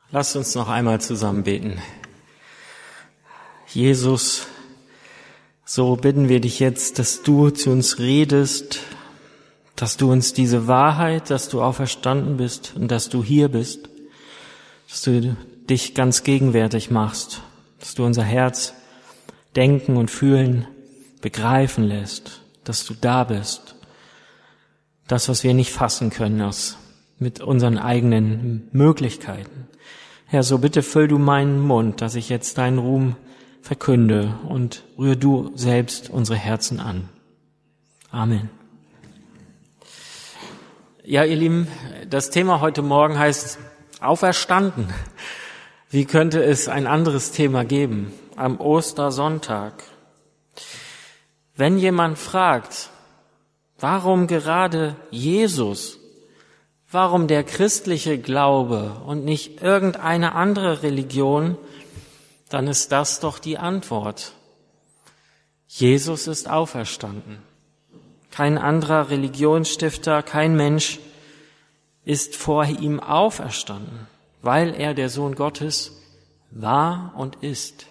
Lasst uns noch einmal zusammen beten. Jesus, so bitten wir dich jetzt, dass du zu uns redest, dass du uns diese Wahrheit, dass du auferstanden bist und dass du hier bist, dass du dich ganz gegenwärtig machst, dass du unser Herz denken und fühlen, begreifen lässt, dass du da bist. Das, was wir nicht fassen können, mit unseren eigenen Möglichkeiten. Herr, so bitte füll du meinen Mund, dass ich jetzt deinen Ruhm verkünde und rühr du selbst unsere Herzen an. Amen. Ja, ihr Lieben, das Thema heute Morgen heißt Auferstanden. Wie könnte es ein anderes Thema geben am Ostersonntag? Wenn jemand fragt, warum gerade Jesus? Warum der christliche Glaube und nicht irgendeine andere Religion? Dann ist das doch die Antwort. Jesus ist auferstanden. Kein anderer Religionsstifter, kein Mensch ist vor ihm auferstanden, weil er der Sohn Gottes war und ist.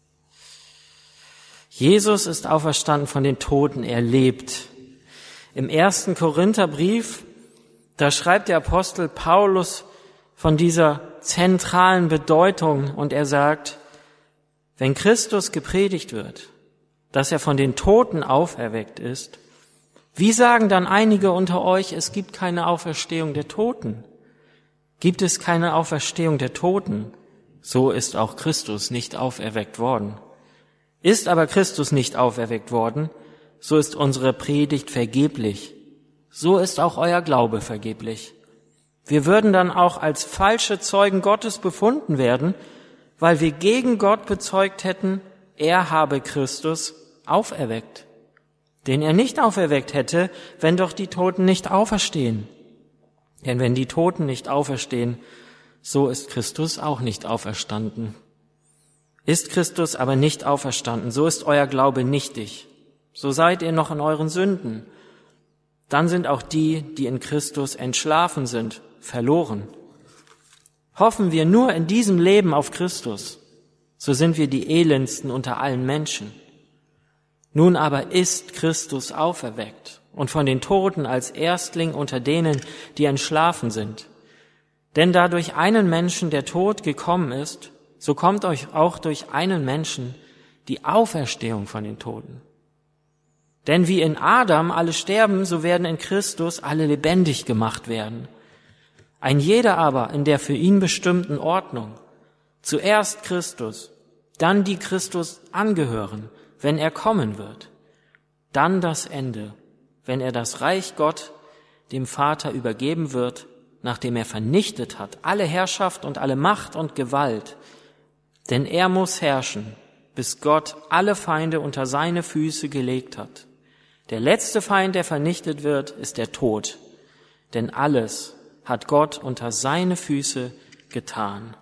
Jesus ist auferstanden von den Toten, er lebt. Im 1. Korintherbrief, da schreibt der Apostel Paulus von dieser zentralen Bedeutung und er sagt, wenn Christus gepredigt wird, dass er von den Toten auferweckt ist, wie sagen dann einige unter euch, es gibt keine Auferstehung der Toten? Gibt es keine Auferstehung der Toten? So ist auch Christus nicht auferweckt worden. Ist aber Christus nicht auferweckt worden, so ist unsere Predigt vergeblich. So ist auch euer Glaube vergeblich. Wir würden dann auch als falsche Zeugen Gottes befunden werden, weil wir gegen Gott bezeugt hätten, er habe Christus auferweckt, den er nicht auferweckt hätte, wenn doch die Toten nicht auferstehen. Denn wenn die Toten nicht auferstehen, so ist Christus auch nicht auferstanden. Ist Christus aber nicht auferstanden, so ist euer Glaube nichtig. So seid ihr noch in euren Sünden. Dann sind auch die, die in Christus entschlafen sind, verloren. Hoffen wir nur in diesem Leben auf Christus, so sind wir die elendsten unter allen Menschen. Nun aber ist Christus auferweckt und von den Toten als Erstling unter denen, die entschlafen sind. Denn da durch einen Menschen der Tod gekommen ist, so kommt euch auch durch einen Menschen die Auferstehung von den Toten. Denn wie in Adam alle sterben, so werden in Christus alle lebendig gemacht werden. Ein jeder aber in der für ihn bestimmten Ordnung. Zuerst Christus, dann die Christus angehören, wenn er kommen wird. Dann das Ende, wenn er das Reich Gott dem Vater übergeben wird, nachdem er vernichtet hat alle Herrschaft und alle Macht und Gewalt. Denn er muss herrschen, bis Gott alle Feinde unter seine Füße gelegt hat. Der letzte Feind, der vernichtet wird, ist der Tod. Denn alles hat Gott unter seine Füße getan.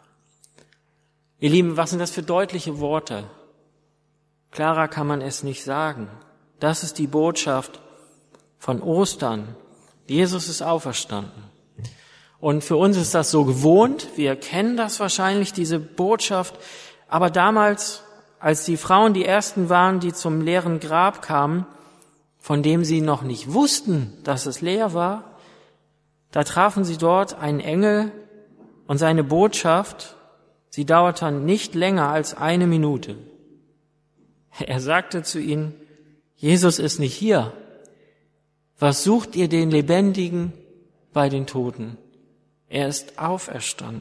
Ihr Lieben, was sind das für deutliche Worte? Klarer kann man es nicht sagen. Das ist die Botschaft von Ostern. Jesus ist auferstanden. Und für uns ist das so gewohnt. Wir kennen das wahrscheinlich, diese Botschaft. Aber damals, als die Frauen die ersten waren, die zum leeren Grab kamen, von dem sie noch nicht wussten, dass es leer war, da trafen sie dort einen Engel und seine Botschaft, sie dauerte nicht länger als 1 Minute. Er sagte zu ihnen, Jesus ist nicht hier. Was sucht ihr den Lebendigen bei den Toten? Er ist auferstanden.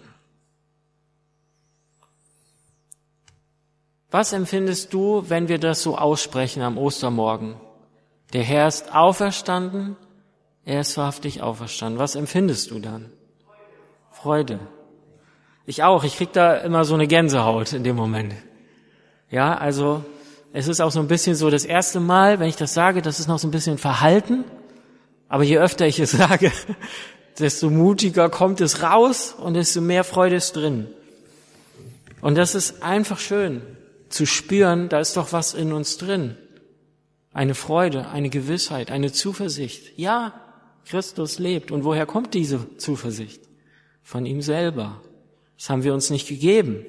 Was empfindest du, wenn wir das so aussprechen am Ostermorgen? Der Herr ist auferstanden, er ist wahrhaftig auferstanden. Was empfindest du dann? Freude. Ich auch, ich krieg da immer so eine Gänsehaut in dem Moment. Ja, also es ist auch so ein bisschen so das erste Mal, wenn ich das sage, das ist noch so ein bisschen verhalten. Aber je öfter ich es sage, desto mutiger kommt es raus und desto mehr Freude ist drin. Und das ist einfach schön zu spüren, da ist doch was in uns drin. Eine Freude, eine Gewissheit, eine Zuversicht. Ja, Christus lebt. Und woher kommt diese Zuversicht? Von ihm selber. Das haben wir uns nicht gegeben.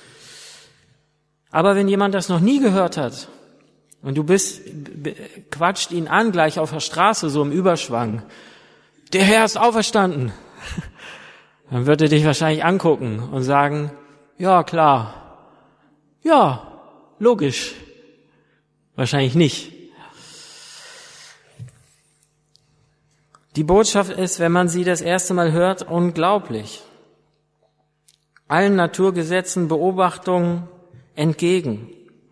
Aber wenn jemand das noch nie gehört hat und du quatscht ihn an gleich auf der Straße, so im Überschwang, der Herr ist auferstanden, dann wird er dich wahrscheinlich angucken und sagen, ja klar, ja, logisch, wahrscheinlich nicht. Die Botschaft ist, wenn man sie das erste Mal hört, unglaublich. Allen Naturgesetzen, Beobachtungen entgegen.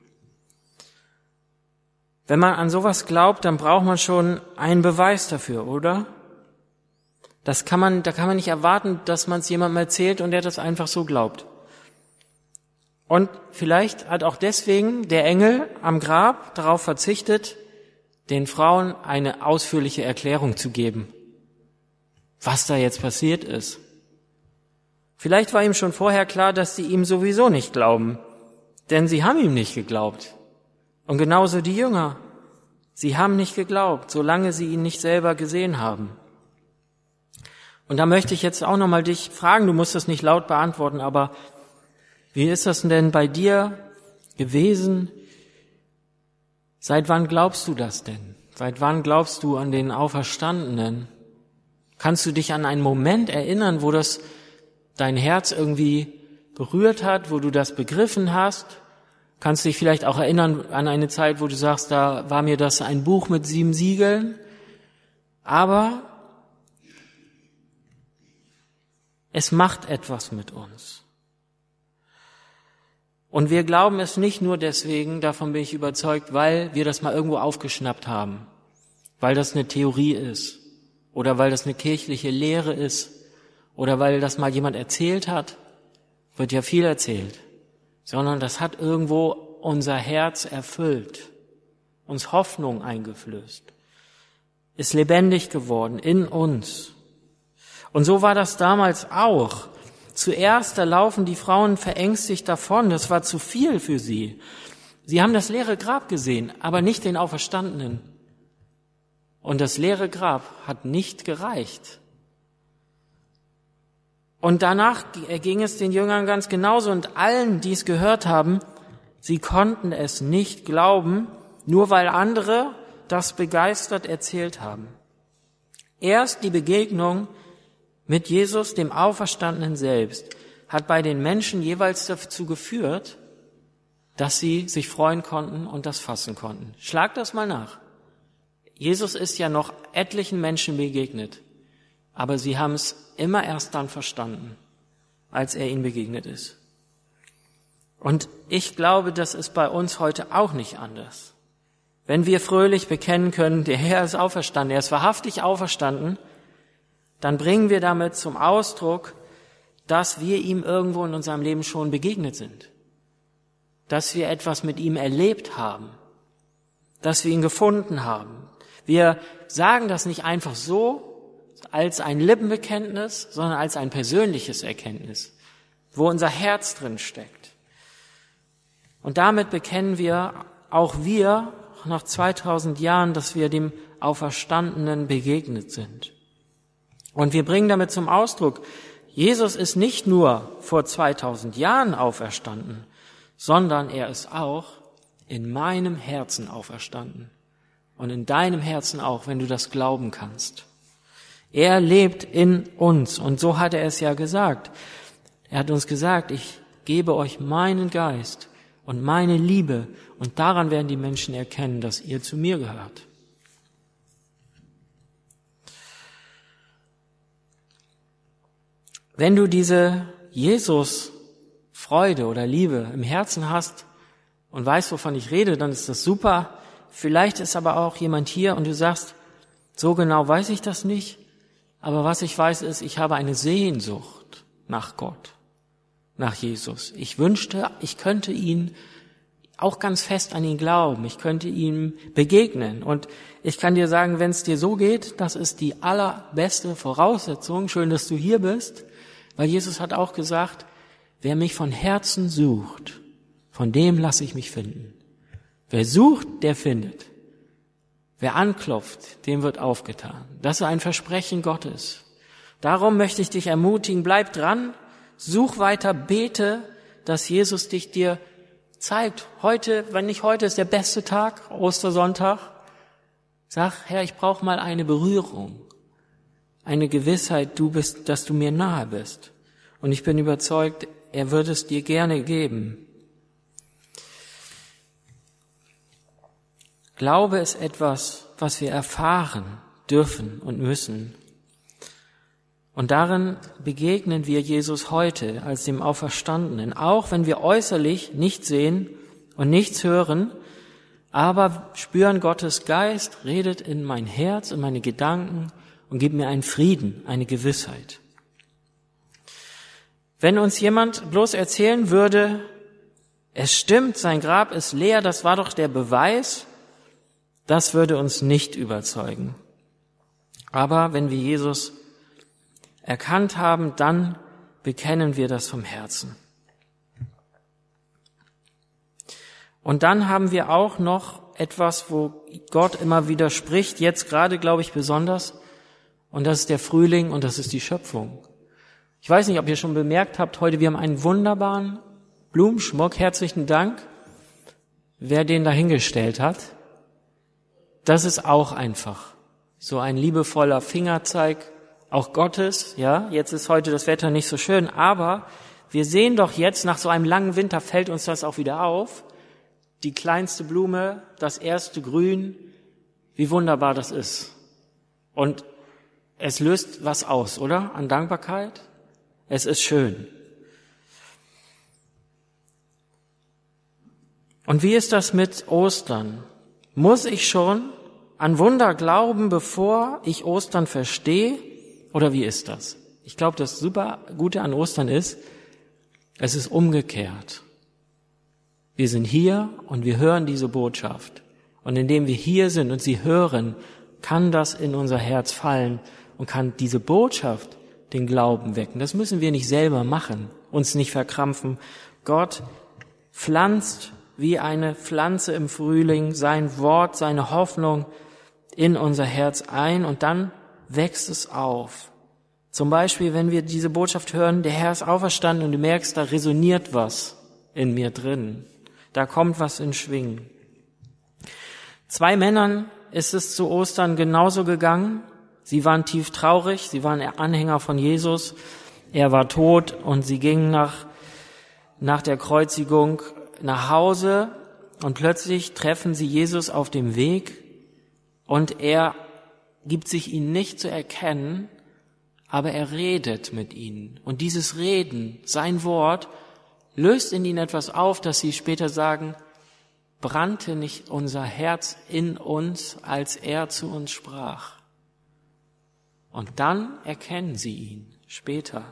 Wenn man an sowas glaubt, dann braucht man schon einen Beweis dafür, oder? Da kann man nicht erwarten, dass man es jemandem erzählt und der das einfach so glaubt. Und vielleicht hat auch deswegen der Engel am Grab darauf verzichtet, den Frauen eine ausführliche Erklärung zu geben, was da jetzt passiert ist. Vielleicht war ihm schon vorher klar, dass sie ihm sowieso nicht glauben, denn sie haben ihm nicht geglaubt. Und genauso die Jünger. Sie haben nicht geglaubt, solange sie ihn nicht selber gesehen haben. Und da möchte ich jetzt auch nochmal dich fragen, du musst das nicht laut beantworten, aber wie ist das denn bei dir gewesen? Seit wann glaubst du das denn? Seit wann glaubst du an den Auferstandenen? Kannst du dich an einen Moment erinnern, wo das dein Herz irgendwie berührt hat, wo du das begriffen hast? Kannst du dich vielleicht auch erinnern an eine Zeit, wo du sagst, da war mir das ein Buch mit 7 Siegeln? Aber es macht etwas mit uns. Und wir glauben es nicht nur deswegen, davon bin ich überzeugt, weil wir das mal irgendwo aufgeschnappt haben, weil das eine Theorie ist oder weil das eine kirchliche Lehre ist oder weil das mal jemand erzählt hat, wird ja viel erzählt, sondern das hat irgendwo unser Herz erfüllt, uns Hoffnung eingeflößt, ist lebendig geworden in uns. Und so war das damals auch. Zuerst, da laufen die Frauen verängstigt davon, das war zu viel für sie. Sie haben das leere Grab gesehen, aber nicht den Auferstandenen. Und das leere Grab hat nicht gereicht. Und danach ging es den Jüngern ganz genauso und allen, die es gehört haben, sie konnten es nicht glauben, nur weil andere das begeistert erzählt haben. Erst die Begegnung mit Jesus, dem Auferstandenen selbst, hat bei den Menschen jeweils dazu geführt, dass sie sich freuen konnten und das fassen konnten. Schlag das mal nach. Jesus ist ja noch etlichen Menschen begegnet, aber sie haben es immer erst dann verstanden, als er ihnen begegnet ist. Und ich glaube, das ist bei uns heute auch nicht anders. Wenn wir fröhlich bekennen können, der Herr ist auferstanden, er ist wahrhaftig auferstanden, dann bringen wir damit zum Ausdruck, dass wir ihm irgendwo in unserem Leben schon begegnet sind, dass wir etwas mit ihm erlebt haben, dass wir ihn gefunden haben. Wir sagen das nicht einfach so als ein Lippenbekenntnis, sondern als ein persönliches Erkenntnis, wo unser Herz drin steckt. Und damit bekennen wir, auch wir, nach 2000 Jahren, dass wir dem Auferstandenen begegnet sind. Und wir bringen damit zum Ausdruck, Jesus ist nicht nur vor 2000 Jahren auferstanden, sondern er ist auch in meinem Herzen auferstanden. Und in deinem Herzen auch, wenn du das glauben kannst. Er lebt in uns und so hat er es ja gesagt. Er hat uns gesagt, ich gebe euch meinen Geist und meine Liebe und daran werden die Menschen erkennen, dass ihr zu mir gehört. Wenn du diese Jesus-Freude oder Liebe im Herzen hast und weißt, wovon ich rede, dann ist das super. Vielleicht ist aber auch jemand hier und du sagst, so genau weiß ich das nicht, aber was ich weiß ist, ich habe eine Sehnsucht nach Gott, nach Jesus. Ich wünschte, ich könnte ihn auch ganz fest an ihn glauben, ich könnte ihm begegnen. Und ich kann dir sagen, wenn es dir so geht, das ist die allerbeste Voraussetzung. Schön, dass du hier bist, weil Jesus hat auch gesagt, wer mich von Herzen sucht, von dem lasse ich mich finden. Wer sucht, der findet. Wer anklopft, dem wird aufgetan. Das ist ein Versprechen Gottes. Darum möchte ich dich ermutigen, bleib dran, Such weiter, bete, dass Jesus dich dir zeigt. Heute, wenn nicht heute, ist der beste Tag, Ostersonntag. Sag, Herr, ich brauche mal eine Berührung, eine Gewissheit, dass du mir nahe bist. Und ich bin überzeugt, er wird es dir gerne geben. Glaube ist etwas, was wir erfahren dürfen und müssen. Und darin begegnen wir Jesus heute als dem Auferstandenen, auch wenn wir äußerlich nicht sehen und nichts hören, aber spüren Gottes Geist, redet in mein Herz und meine Gedanken und gibt mir einen Frieden, eine Gewissheit. Wenn uns jemand bloß erzählen würde, es stimmt, sein Grab ist leer, das war doch der Beweis, das würde uns nicht überzeugen. Aber wenn wir Jesus erkannt haben, dann bekennen wir das vom Herzen. Und dann haben wir auch noch etwas, wo Gott immer wieder spricht, jetzt gerade, glaube ich, besonders, und das ist der Frühling und das ist die Schöpfung. Ich weiß nicht, ob ihr schon bemerkt habt, heute wir haben einen wunderbaren Blumenschmuck, herzlichen Dank, wer den dahingestellt hat. Das ist auch einfach so ein liebevoller Fingerzeig, auch Gottes, ja. Jetzt ist heute das Wetter nicht so schön, aber wir sehen doch jetzt, nach so einem langen Winter fällt uns das auch wieder auf. Die kleinste Blume, das erste Grün, wie wunderbar das ist. Und es löst was aus, oder? An Dankbarkeit. Es ist schön. Und wie ist das mit Ostern? Muss ich schon an Wunder glauben, bevor ich Ostern verstehe? Oder wie ist das? Ich glaube, das super Gute an Ostern ist, es ist umgekehrt. Wir sind hier und wir hören diese Botschaft. Und indem wir hier sind und sie hören, kann das in unser Herz fallen und kann diese Botschaft den Glauben wecken. Das müssen wir nicht selber machen, uns nicht verkrampfen. Gott pflanzt wie eine Pflanze im Frühling sein Wort, seine Hoffnung in unser Herz ein und dann wächst es auf. Zum Beispiel, wenn wir diese Botschaft hören, der Herr ist auferstanden und du merkst, da resoniert was in mir drin. Da kommt was in Schwingen. 2 Männern ist es zu Ostern genauso gegangen. Sie waren tief traurig, sie waren Anhänger von Jesus. Er war tot und sie gingen nach der Kreuzigung nach Hause und plötzlich treffen sie Jesus auf dem Weg und er gibt sich ihnen nicht zu erkennen, aber er redet mit ihnen. Und dieses Reden, sein Wort, löst in ihnen etwas auf, dass sie später sagen, brannte nicht unser Herz in uns, als er zu uns sprach. Und dann erkennen sie ihn später.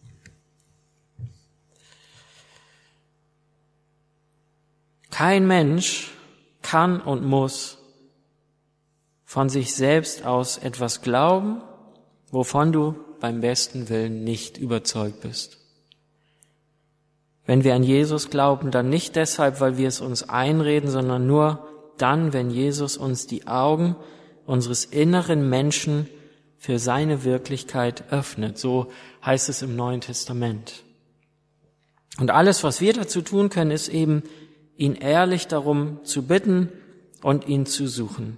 Kein Mensch kann und muss von sich selbst aus etwas glauben, wovon du beim besten Willen nicht überzeugt bist. Wenn wir an Jesus glauben, dann nicht deshalb, weil wir es uns einreden, sondern nur dann, wenn Jesus uns die Augen unseres inneren Menschen für seine Wirklichkeit öffnet. So heißt es im Neuen Testament. Und alles, was wir dazu tun können, ist eben, ihn ehrlich darum zu bitten und ihn zu suchen.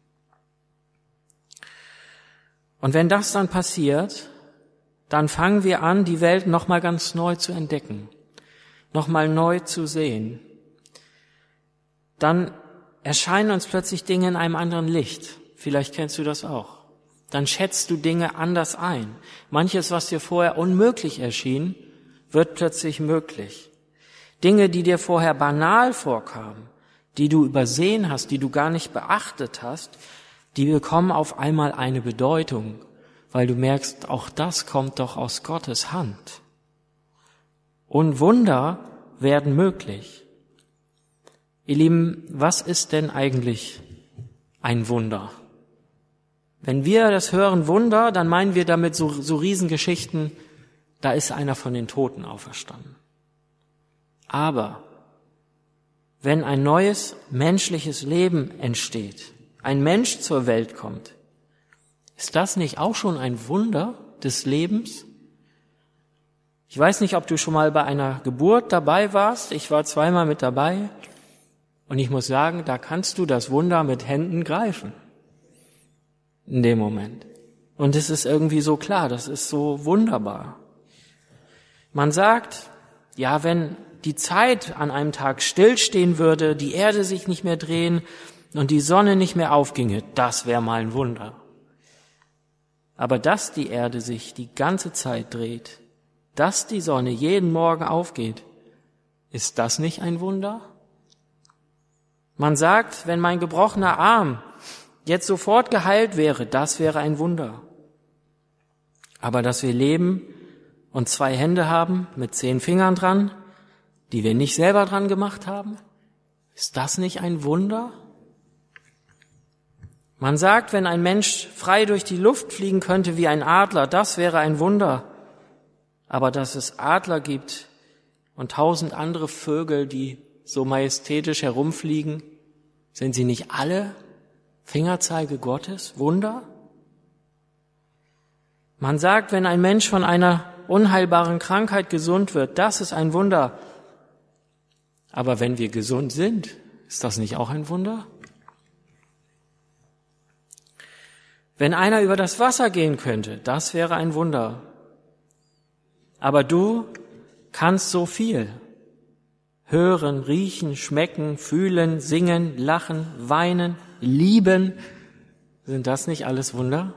Und wenn das dann passiert, dann fangen wir an, die Welt nochmal ganz neu zu entdecken, nochmal neu zu sehen. Dann erscheinen uns plötzlich Dinge in einem anderen Licht. Vielleicht kennst du das auch. Dann schätzt du Dinge anders ein. Manches, was dir vorher unmöglich erschien, wird plötzlich möglich. Dinge, die dir vorher banal vorkamen, die du übersehen hast, die du gar nicht beachtet hast, die bekommen auf einmal eine Bedeutung, weil du merkst, auch das kommt doch aus Gottes Hand. Und Wunder werden möglich. Ihr Lieben, was ist denn eigentlich ein Wunder? Wenn wir das hören Wunder, dann meinen wir damit so Riesengeschichten, da ist einer von den Toten auferstanden. Aber wenn ein neues menschliches Leben entsteht, ein Mensch zur Welt kommt, ist das nicht auch schon ein Wunder des Lebens? Ich weiß nicht, ob du schon mal bei einer Geburt dabei warst. Ich war 2-mal mit dabei. Und ich muss sagen, da kannst du das Wunder mit Händen greifen. In dem Moment. Und es ist irgendwie so klar, das ist so wunderbar. Man sagt, ja, wenn die Zeit an einem Tag stillstehen würde, die Erde sich nicht mehr drehen und die Sonne nicht mehr aufginge, das wäre mal ein Wunder. Aber dass die Erde sich die ganze Zeit dreht, dass die Sonne jeden Morgen aufgeht, ist das nicht ein Wunder? Man sagt, wenn mein gebrochener Arm jetzt sofort geheilt wäre, das wäre ein Wunder. Aber dass wir leben und 2 Hände haben mit 10 Fingern dran, die wir nicht selber dran gemacht haben, ist das nicht ein Wunder? Man sagt, wenn ein Mensch frei durch die Luft fliegen könnte wie ein Adler, das wäre ein Wunder. Aber dass es Adler gibt und 1000 andere Vögel, die so majestätisch herumfliegen, sind sie nicht alle Fingerzeige Gottes? Wunder? Man sagt, wenn ein Mensch von einer unheilbaren Krankheit gesund wird, das ist ein Wunder. Aber wenn wir gesund sind, ist das nicht auch ein Wunder? Wenn einer über das Wasser gehen könnte, das wäre ein Wunder. Aber du kannst so viel. Hören, riechen, schmecken, fühlen, singen, lachen, weinen, lieben. Sind das nicht alles Wunder?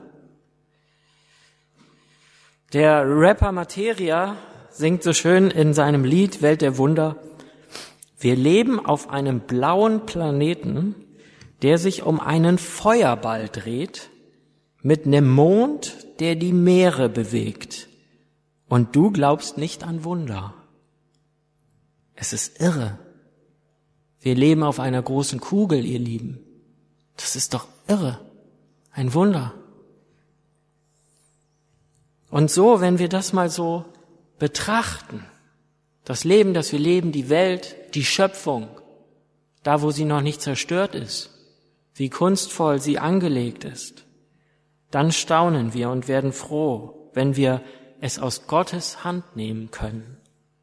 Der Rapper Materia singt so schön in seinem Lied Welt der Wunder: Wir leben auf einem blauen Planeten, der sich um einen Feuerball dreht, mit einem Mond, der die Meere bewegt. Und du glaubst nicht an Wunder. Es ist irre. Wir leben auf einer großen Kugel, ihr Lieben. Das ist doch irre. Ein Wunder. Und so, wenn wir das mal so betrachten, das Leben, das wir leben, die Welt, die Schöpfung, da wo sie noch nicht zerstört ist, wie kunstvoll sie angelegt ist, dann staunen wir und werden froh, wenn wir es aus Gottes Hand nehmen können.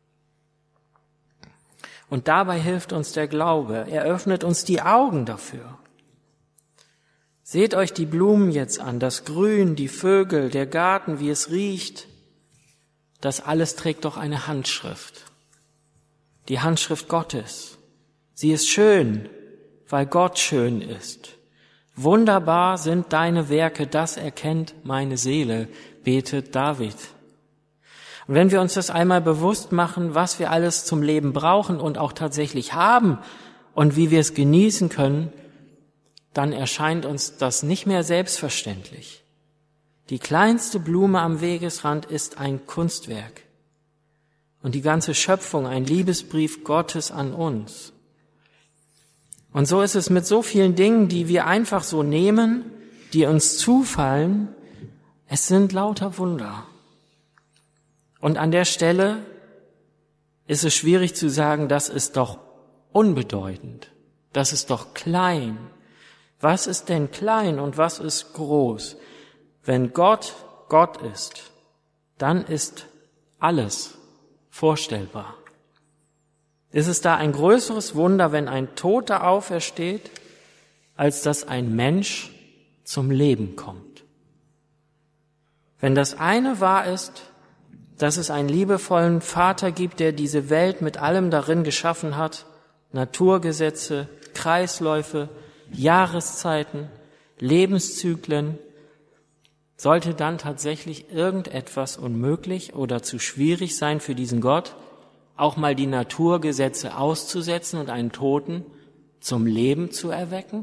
Und dabei hilft uns der Glaube. Er öffnet uns die Augen dafür. Seht euch die Blumen jetzt an, das Grün, die Vögel, der Garten, wie es riecht. Das alles trägt doch eine Handschrift. Die Handschrift Gottes. Sie ist schön, weil Gott schön ist. Wunderbar sind deine Werke, das erkennt meine Seele, betet David. Und wenn wir uns das einmal bewusst machen, was wir alles zum Leben brauchen und auch tatsächlich haben und wie wir es genießen können, dann erscheint uns das nicht mehr selbstverständlich. Die kleinste Blume am Wegesrand ist ein Kunstwerk und die ganze Schöpfung ein Liebesbrief Gottes an uns. Und so ist es mit so vielen Dingen, die wir einfach so nehmen, die uns zufallen. Es sind lauter Wunder. Und an der Stelle ist es schwierig zu sagen, das ist doch unbedeutend, das ist doch klein. Was ist denn klein und was ist groß? Wenn Gott Gott ist, dann ist alles vorstellbar. Ist es da ein größeres Wunder, wenn ein Toter aufersteht, als dass ein Mensch zum Leben kommt? Wenn das eine wahr ist, dass es einen liebevollen Vater gibt, der diese Welt mit allem darin geschaffen hat, Naturgesetze, Kreisläufe, Jahreszeiten, Lebenszyklen, sollte dann tatsächlich irgendetwas unmöglich oder zu schwierig sein für diesen Gott, auch mal die Naturgesetze auszusetzen und einen Toten zum Leben zu erwecken?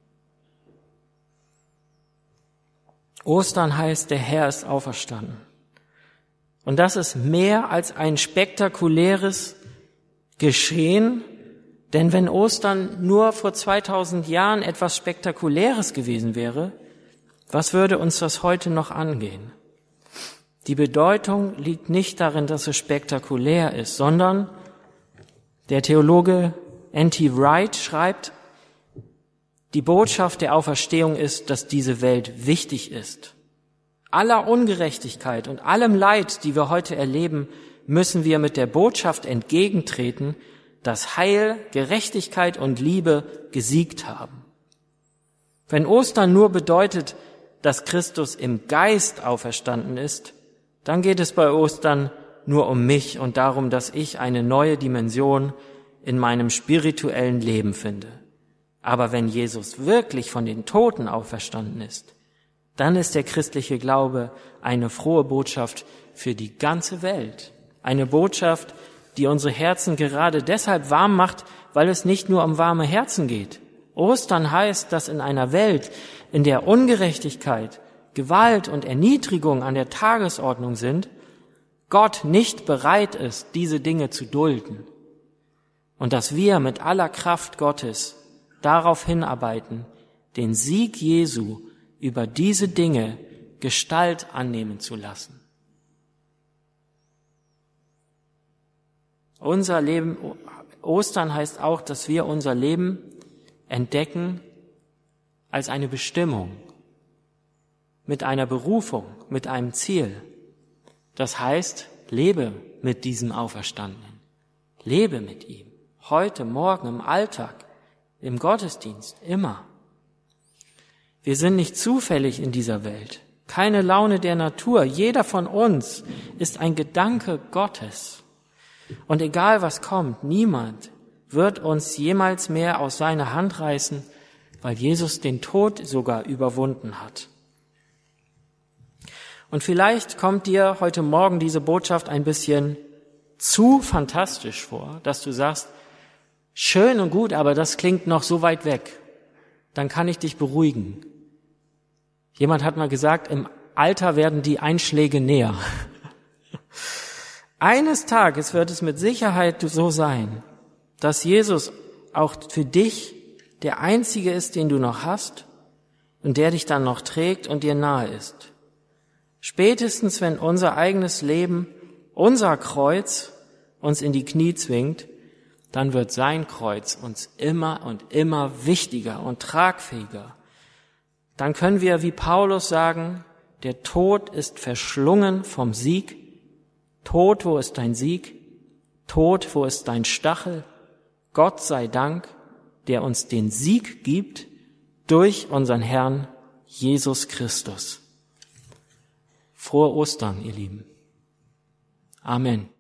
Ostern heißt, der Herr ist auferstanden. Und das ist mehr als ein spektakuläres Geschehen, denn wenn Ostern nur vor 2000 Jahren etwas Spektakuläres gewesen wäre, was würde uns das heute noch angehen? Die Bedeutung liegt nicht darin, dass es spektakulär ist, sondern der Theologe N.T. Wright schreibt, die Botschaft der Auferstehung ist, dass diese Welt wichtig ist. Aller Ungerechtigkeit und allem Leid, die wir heute erleben, müssen wir mit der Botschaft entgegentreten, dass Heil, Gerechtigkeit und Liebe gesiegt haben. Wenn Ostern nur bedeutet, dass Christus im Geist auferstanden ist, dann geht es bei Ostern nur um mich und darum, dass ich eine neue Dimension in meinem spirituellen Leben finde. Aber wenn Jesus wirklich von den Toten auferstanden ist, dann ist der christliche Glaube eine frohe Botschaft für die ganze Welt. Eine Botschaft, die unsere Herzen gerade deshalb warm macht, weil es nicht nur um warme Herzen geht. Ostern heißt, dass in einer Welt, in der Ungerechtigkeit, Gewalt und Erniedrigung an der Tagesordnung sind, Gott nicht bereit ist, diese Dinge zu dulden. Und dass wir mit aller Kraft Gottes darauf hinarbeiten, den Sieg Jesu über diese Dinge Gestalt annehmen zu lassen. Unser Leben, Ostern heißt auch, dass wir unser Leben entdecken als eine Bestimmung, mit einer Berufung, mit einem Ziel. Das heißt, lebe mit diesem Auferstandenen. Lebe mit ihm. Heute, morgen, im Alltag, im Gottesdienst, immer. Wir sind nicht zufällig in dieser Welt. Keine Laune der Natur. Jeder von uns ist ein Gedanke Gottes. Und egal was kommt, niemand wird uns jemals mehr aus seiner Hand reißen, weil Jesus den Tod sogar überwunden hat. Und vielleicht kommt dir heute Morgen diese Botschaft ein bisschen zu fantastisch vor, dass du sagst, schön und gut, aber das klingt noch so weit weg. Dann kann ich dich beruhigen. Jemand hat mal gesagt, im Alter werden die Einschläge näher. Eines Tages wird es mit Sicherheit so sein, dass Jesus auch für dich der Einzige ist, den du noch hast und der dich dann noch trägt und dir nahe ist. Spätestens, wenn unser eigenes Leben, unser Kreuz uns in die Knie zwingt, dann wird sein Kreuz uns immer und immer wichtiger und tragfähiger. Dann können wir wie Paulus sagen, der Tod ist verschlungen vom Sieg. Tod, wo ist dein Sieg? Tod, wo ist dein Stachel? Gott sei Dank, der uns den Sieg gibt durch unseren Herrn Jesus Christus. Frohe Ostern, ihr Lieben. Amen.